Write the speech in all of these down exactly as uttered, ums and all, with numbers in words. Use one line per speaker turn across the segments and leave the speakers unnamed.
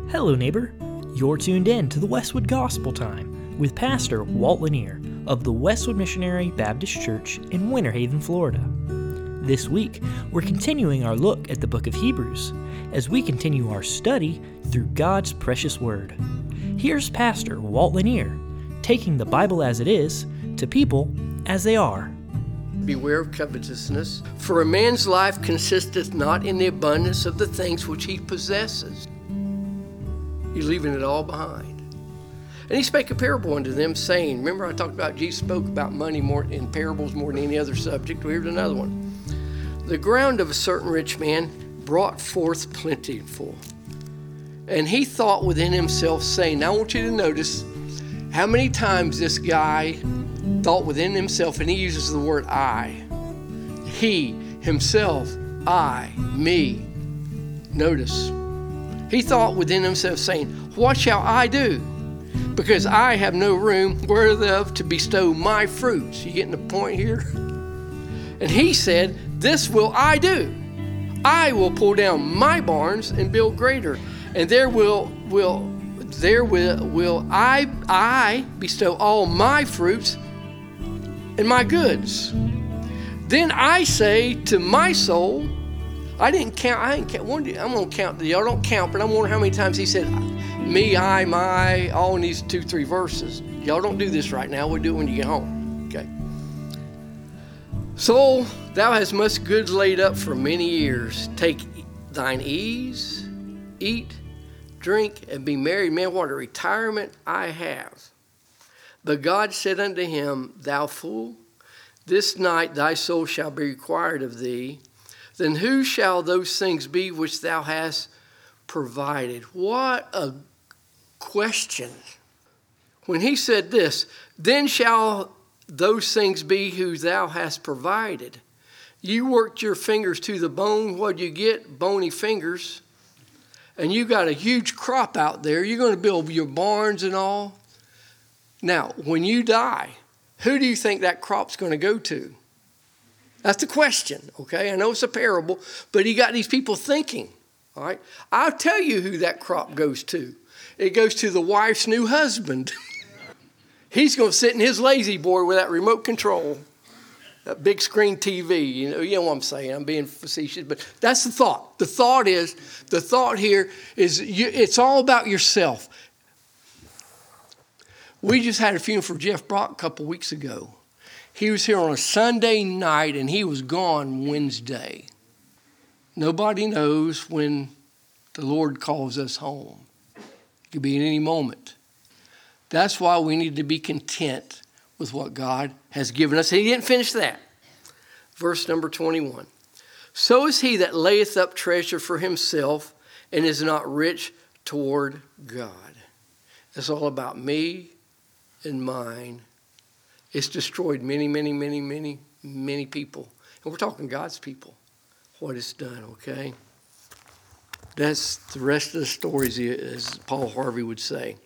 Hello, neighbor. You're tuned in to the Westwood Gospel Time with Pastor Walt Lanier of the Westwood Missionary Baptist Church in Winter Haven, Florida. This week, we're continuing our look at the book of Hebrews as we continue our study through God's precious word. Here's Pastor Walt Lanier taking the Bible as it is to people as they are.
Beware of covetousness, for a man's life consisteth not in the abundance of the things which he possesses. He's leaving it all behind. And he spake a parable unto them, saying, remember I talked about Jesus spoke about money more in parables more than any other subject. Well, here's another one. The ground of a certain rich man brought forth plentiful. And he thought within himself, saying, now I want you to notice how many times this guy thought within himself, and he uses the word I. He, himself, I, me. Notice. He thought within himself, saying, what shall I do? Because I have no room whereof to bestow my fruits. You getting the point here? And he said, this will I do. I will pull down my barns and build greater. And there will will there will will I I bestow all my fruits and my goods. Then I say to my soul, I didn't count, I didn't count, I'm going to count, y'all don't count, but I'm wondering how many times he said, me, I, my, all in these two, three verses. Y'all don't do this right now, we'll do it when you get home, okay? Soul, thou hast much goods laid up for many years. Take thine ease, eat, drink, and be merry. Man, what a retirement I have. But God said unto him, thou fool, this night thy soul shall be required of thee. Then who shall those things be which thou hast provided? What a question. When he said this, then shall those things be who thou hast provided. You worked your fingers to the bone. What'd you get? Bony fingers. And you got a huge crop out there. You're going to build your barns and all. Now, when you die, who do you think that crop's going to go to? That's the question, okay? I know it's a parable, but he got these people thinking, all right? I'll tell you who that crop goes to. It goes to the wife's new husband. He's going to sit in his lazy boy with that remote control, that big screen T V. You know, you know what I'm saying. I'm being facetious, but that's the thought. The thought is, the thought here is you, it's all about yourself. We just had a funeral for Jeff Brock a couple weeks ago. He was here on a Sunday night, and he was gone Wednesday. Nobody knows when the Lord calls us home. It could be at any moment. That's why we need to be content with what God has given us. And he didn't finish that. Verse number twenty-one. So is he that layeth up treasure for himself and is not rich toward God. It's all about me and mine. It's destroyed many, many, many, many, many people. And we're talking God's people, what it's done, okay? That's the rest of the stories, as Paul Harvey would say.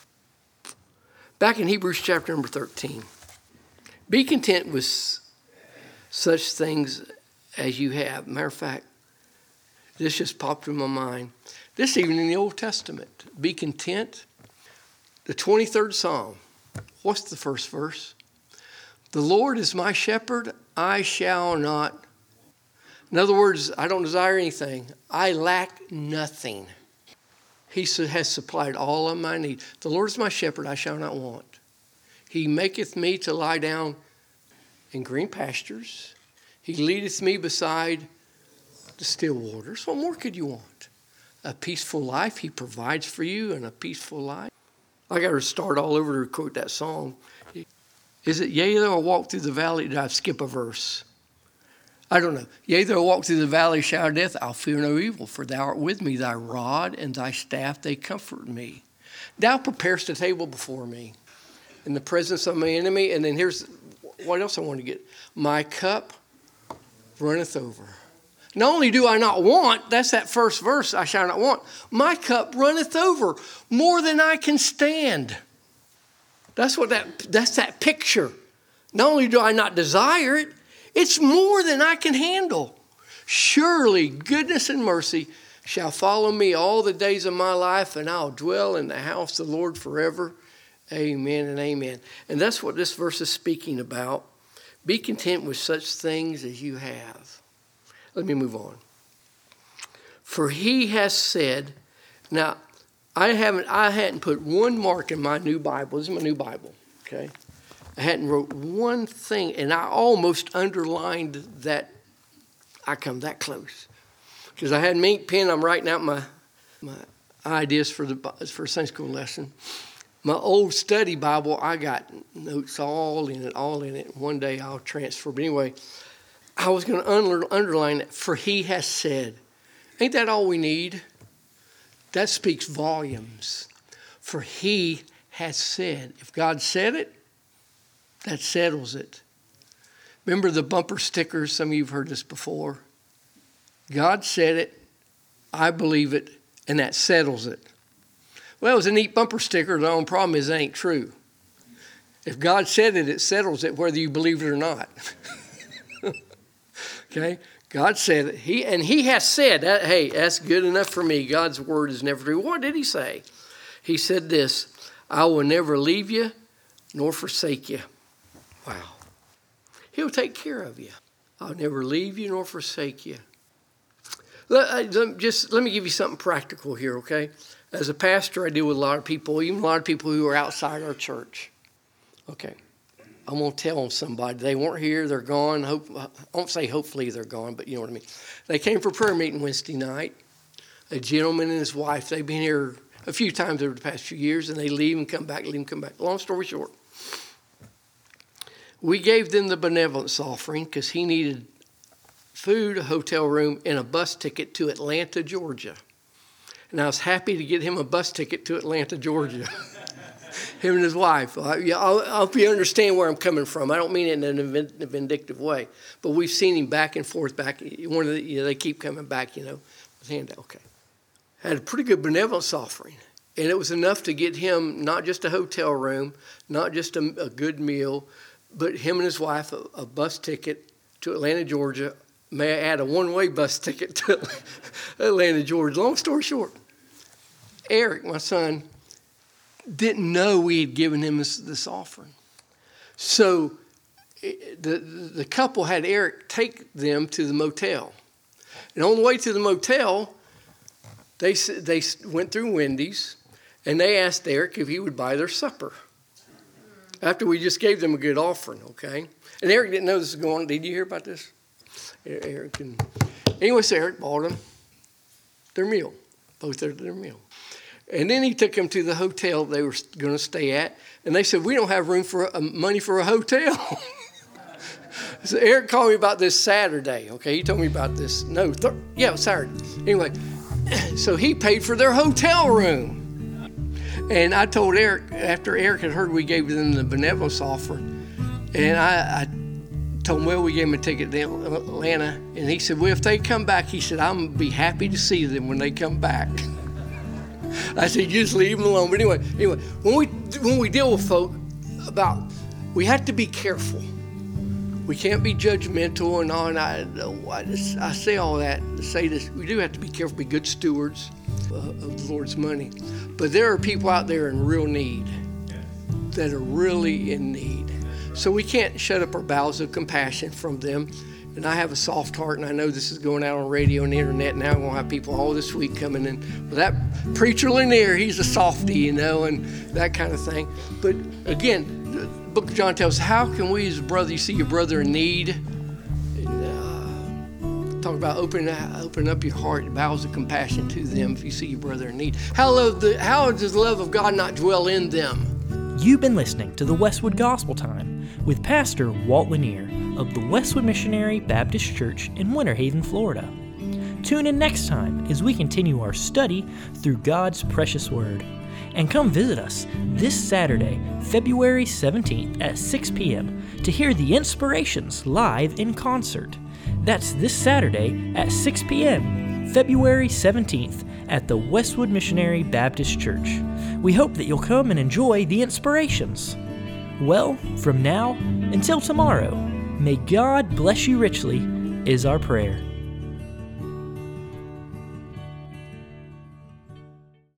Back in Hebrews chapter number thirteen. Be content with such things as you have. Matter of fact, this just popped in my mind. This even in the Old Testament. Be content. The twenty-third Psalm. What's the first verse? The Lord is my shepherd, I shall not. In other words, I don't desire anything. I lack nothing. He has supplied all of my need. The Lord is my shepherd, I shall not want. He maketh me to lie down in green pastures. He leadeth me beside the still waters. What more could you want? A peaceful life he provides for you, and a peaceful life. I got to start all over to quote that song. Is it, yea, though I walk through the valley, did I skip a verse? I don't know. Yea, though I walk through the valley of shadow of death, I'll fear no evil, for thou art with me, thy rod and thy staff, they comfort me. Thou preparest a table before me in the presence of my enemy. And then here's what else I want to get. My cup runneth over. Not only do I not want, that's that first verse, I shall not want. My cup runneth over more than I can stand. That's what that, that's that picture. Not only do I not desire it, it's more than I can handle. Surely goodness and mercy shall follow me all the days of my life, and I'll dwell in the house of the Lord forever. Amen and amen. And that's what this verse is speaking about. Be content with such things as you have. Let me move on. For he has said, now, I haven't I hadn't put one mark in my new Bible. This is my new Bible, okay? I hadn't wrote one thing, and I almost underlined that. I come that close. Because I had an ink pen, I'm writing out my my ideas for the for a Sunday school lesson. My old study Bible, I got notes all in it, all in it. One day I'll transfer. But anyway, I was going to under, underline it, for he has said. Ain't that all we need? That speaks volumes. For he has said. If God said it, that settles it. Remember the bumper stickers? Some of you have heard this before. God said it, I believe it, and that settles it. Well, it was a neat bumper sticker. The only problem is it ain't true. If God said it, it settles it whether you believe it or not. Okay? God said it. He and he has said, that, hey, that's good enough for me. God's word is never true. What did he say? He said this, I will never leave you nor forsake you. Wow. He'll take care of you. I'll never leave you nor forsake you. Let, uh, just let me give you something practical here, okay? As a pastor, I deal with a lot of people, even a lot of people who are outside our church. Okay, I'm going to tell them somebody. They weren't here, they're gone. Hope, I won't say hopefully they're gone, but you know what I mean. They came for prayer meeting Wednesday night. A gentleman and his wife, they've been here a few times over the past few years, and they leave and come back, leave and come back. Long story short, we gave them the benevolence offering because he needed food, a hotel room, and a bus ticket to Atlanta, Georgia. And I was happy to get him a bus ticket to Atlanta, Georgia. Him and his wife. I, I hope you understand where I'm coming from. I don't mean it in a vindictive way. But we've seen him back and forth, back. One of the, you know, they keep coming back, you know, with hand out. Okay. Had a pretty good benevolence offering. And it was enough to get him not just a hotel room, not just a, a good meal, but him and his wife a, a bus ticket to Atlanta, Georgia. May I add a one-way bus ticket to Atlanta, Georgia. Long story short, Eric, my son, didn't know we had given him this, this offering. So the, the couple had Eric take them to the motel. And on the way to the motel, they, they went through Wendy's, and they asked Eric if he would buy their supper. After we just gave them a good offering, okay? And Eric didn't know this was going on. Did you hear about this? Eric and anyway, so Eric bought them their meal, both their, their meal. And then he took them to the hotel they were going to stay at, and they said, we don't have room for a, money for a hotel. So Eric called me about this Saturday, okay? He told me about this, no, th- yeah, it was Saturday. Anyway, so he paid for their hotel room. And I told Eric, after Eric had heard we gave them the benevolence offering, and I, I told him, well, we gave him a ticket to Atlanta. And he said, well, if they come back, he said, I'm going to be happy to see them when they come back. I said, just leave them alone. But anyway, anyway, when we when we deal with folk about, we have to be careful. We can't be judgmental and all. And I, I, just, I say all that to say this. We do have to be careful, be good stewards uh, of the Lord's money. But there are people out there in real need that are really in need. So we can't shut up our bowels of compassion from them. And I have a soft heart, and I know this is going out on radio and the internet. Now we're going to have people all this week coming in. Well, that preacher Lanier, he's a softy, you know, and that kind of thing. But again, the book of John tells us, how can we as a brother, you see your brother in need, and, uh, talk about opening open up your heart, bowels of compassion to them if you see your brother in need. How, love the, how does the love of God not dwell in them?
You've been listening to the Westwood Gospel Time with Pastor Walt Lanier of the Westwood Missionary Baptist Church in Winter Haven, Florida. Tune in next time as we continue our study through God's precious Word. And come visit us this Saturday, February seventeenth at six p.m. to hear the Inspirations live in concert. That's this Saturday at six p.m., February seventeenth at the Westwood Missionary Baptist Church. We hope that you'll come and enjoy the Inspirations. Well, from now until tomorrow, may God bless you richly is our prayer.